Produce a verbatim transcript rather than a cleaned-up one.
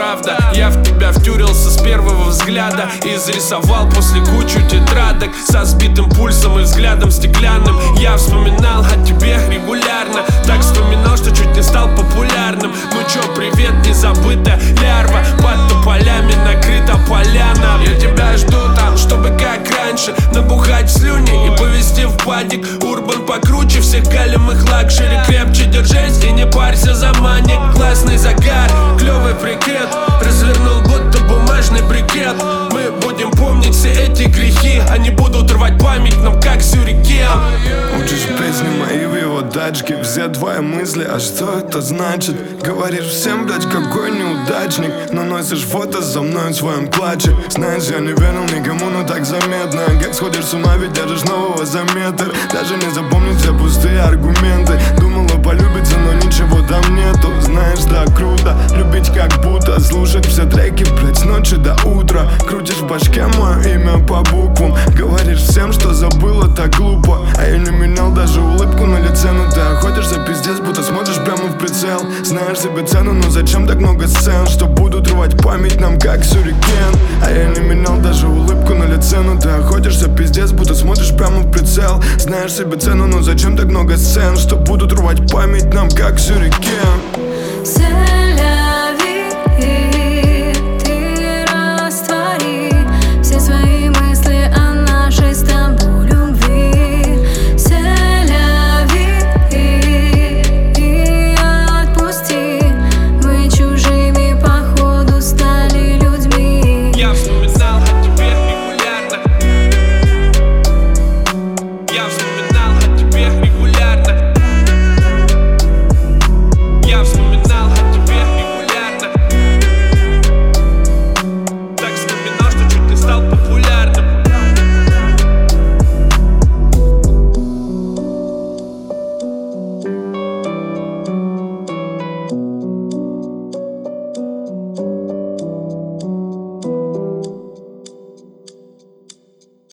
правда. Я в тебя втюрился с первого взгляда и зарисовал после кучу тетрадок со сбитым пульсом и взглядом стеклянным. Я вспоминал о тебе регулярно, так вспоминал, что чуть не стал популярным. Ну чё, привет, незабытая лярва, под тополями накрыта поляна. Я тебя жду там, чтобы как раньше набухать слюни и повезти в падик. Урбан покруче всех галимых лакшери. Крепче держись и не парься за маник. Классный загар, клёвый прикрет, развернул будто бумажный брикет. Мы будем помнить все эти грехи, они будут рвать память нам как сюрикен. Учишь песни мои в его тачке, все твои мысли, а что это значит? Говоришь всем, блядь, какой неудачник, но носишь фото со мной в своем клатче. Знаешь, я не верил никому, но так заметно, как сходишь с ума, ведь держишь нового за метр. Даже не запомнить все пустые аргументы. Думала полюбиться, но ничего там нету. Знаешь, да, круто, любить как будто, слушать все треки, блядь, с ночи до утра. Крутишь в башке мое имя по буквам, говоришь всем, что забыла, так глупо. А я не менял даже улыбку на лице, но ты охотишься, пиздец, будто смотришь прямо в прицел. Знаешь себе цену, но зачем так много сцен, что будут рвать память нам как сюрикен. А я не менял даже улыбку на лице, но ты охотишься, пиздец, будто смотришь прямо в прицел. Знаешь себе цену, но зачем так много сцен, что будут рвать память нам как сюрикен.